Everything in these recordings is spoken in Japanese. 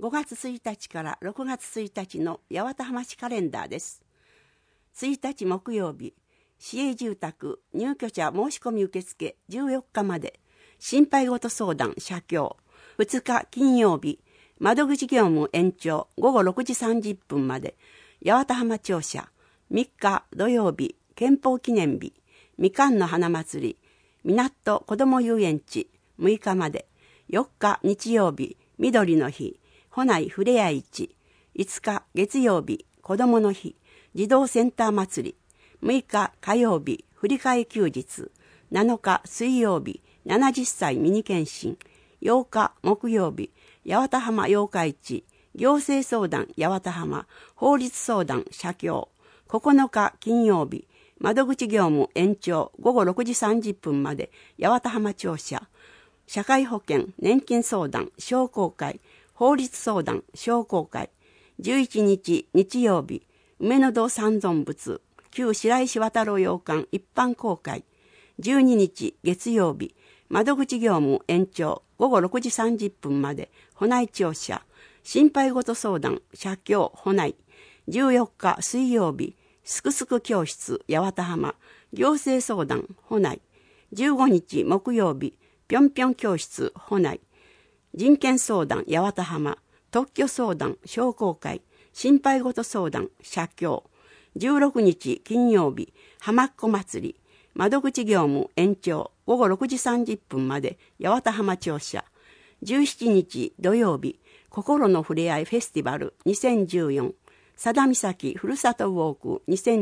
5月1日から6月1日の八幡浜市カレンダーです。1日木曜日、市営住宅入居者申し込み受付14日まで、心配事相談社協。2日金曜日、窓口業務延長午後6時30分まで、八幡浜庁舎。3日土曜日、憲法記念日、みかんの花祭り、港こども遊園地6日まで、4日日曜日、緑の日、保内ふれあい市、5日月曜日、子どもの日、児童センター祭り、6日火曜日、振り替え休日、7日水曜日、70歳ミニ検診、8日木曜日、八幡浜八日市、行政相談八幡浜、法律相談社協、9日金曜日、窓口業務延長午後6時30分まで八幡浜庁舎、社会保険年金相談商工会、法律相談商工会、11日日曜日、梅の堂三尊仏、旧白石渡郎洋館一般公開、12日月曜日、窓口業務延長午後6時30分まで保内庁舎、心配事相談社協保内、14日水曜日、すくすく教室八幡浜、行政相談保内、15日木曜日、ぴょんぴょん教室保内、人権相談八幡浜、特許相談商工会、心配事相談社協、16日金曜日、浜っ子祭り、窓口業務延長午後6時30分まで八幡浜庁舎、17日土曜日、心のふれあいフェスティバル2014、佐田岬ふるさとウォーク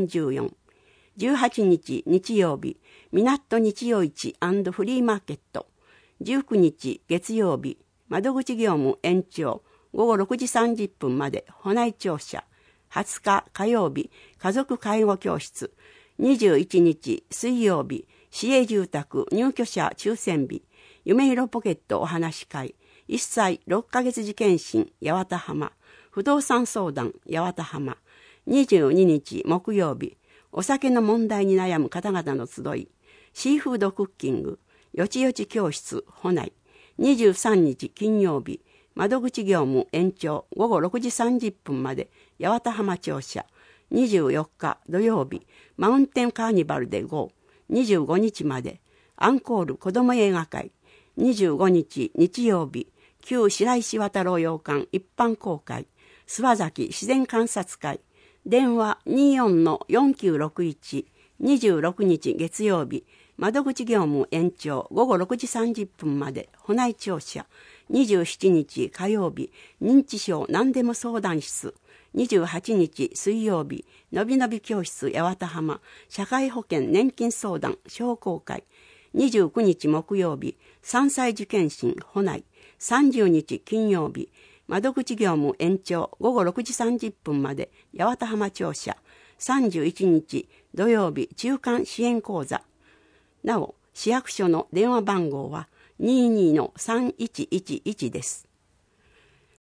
2014、18日日曜日、港日曜市&フリーマーケット、19日月曜日、窓口業務延長午後6時30分まで保内庁舎、20日火曜日、家族介護教室、21日水曜日、市営住宅入居者抽選日、夢色ポケットお話会、1歳6ヶ月児検診八幡浜、不動産相談八幡浜、22日木曜日、お酒の問題に悩む方々の集い、シーフードクッキング、よちよち教室保内、23日金曜日、窓口業務延長午後6時30分まで八幡浜庁舎、24日土曜日、マウンテンカーニバルでGO、25日まで、アンコール子ども映画会、25日日曜日、旧白石渡郎洋館一般公開、諏訪崎自然観察会、電話 24-4961、26日月曜日、窓口業務延長午後6時30分まで保内庁舎、27日火曜日、認知症何でも相談室、28日水曜日、のびのび教室八幡浜、社会保険年金相談商工会、29日木曜日、3歳児検診保内、30日金曜日、窓口業務延長午後6時30分まで八幡浜庁舎、31日土曜日、中間支援講座。なお、市役所の電話番号は 22-3111 です。